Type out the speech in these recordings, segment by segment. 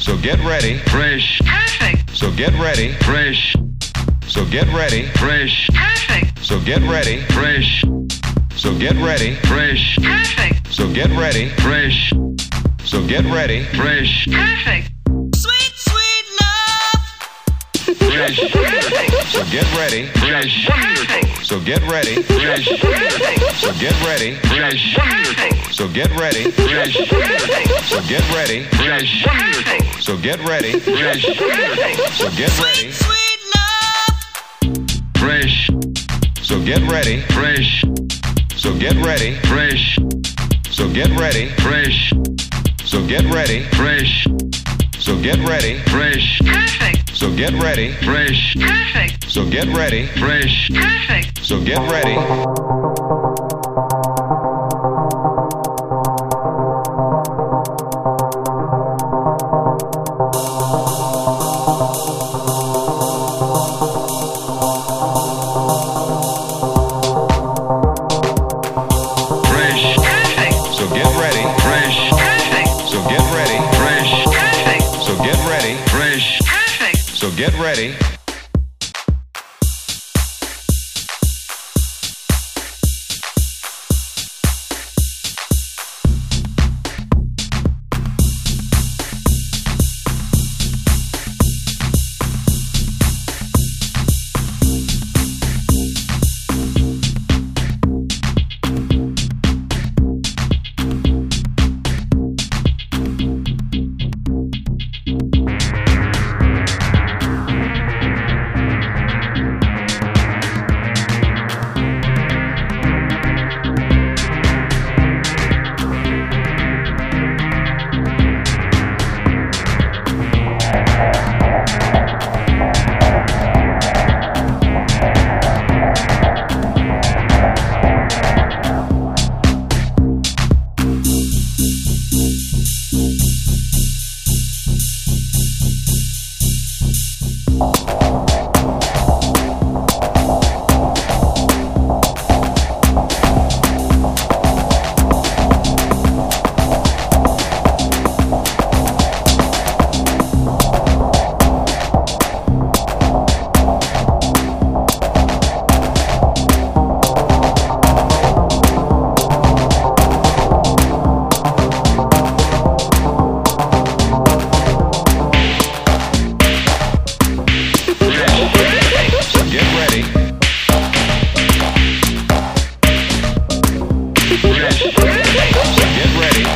So get ready. Fresh. Perfect. So get ready. Fresh. So get ready. Fresh. Perfect. So get ready. Fresh. So get ready. Fresh. Perfect. So get ready. Fresh. So get ready. Fresh. Perfect. Sweet, sweet love. Fresh. Perfect. So get ready. Fresh. Perfect. So get ready. Fresh. Perfect. So get ready. Fresh. Perfect. So get ready. Fresh. Perfect. So get ready. Fresh. Perfect. So get ready. Fresh. Perfect. So get ready. Sweet love. Fresh. So get ready. Fresh. So get ready. Fresh. So get ready. Fresh. So get ready. Fresh. So get ready. Fresh. Perfect. So get ready. Fresh. Perfect. So get ready. Fresh. Perfect. So get ready. Fresh. Perfect. So get ready. Fresh. Perfect. So get ready. Fresh. Perfect. So get ready. Fresh. Perfect. So get ready. So get ready. Fresh. So get ready.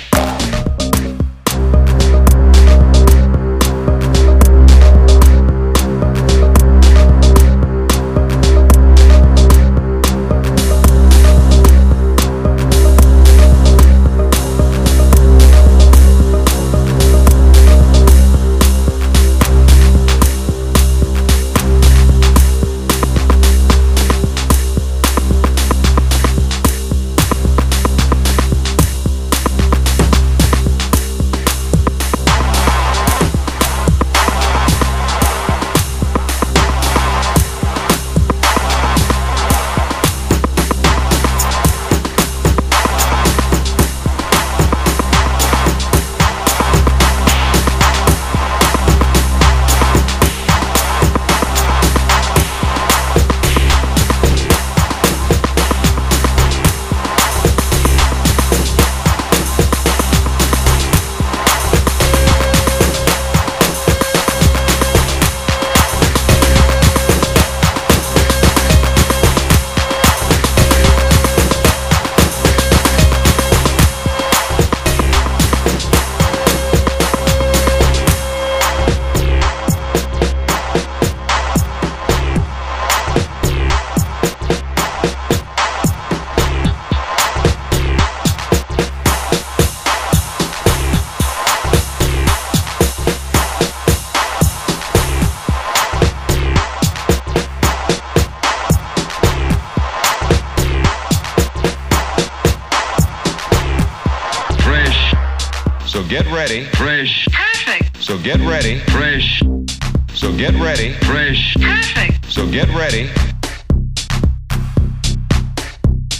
So get ready. Fresh. Perfect. So get ready. Fresh. So get ready. Fresh. Perfect. So get ready.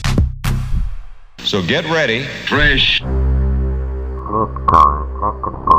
So get ready. Fresh. This time, take control.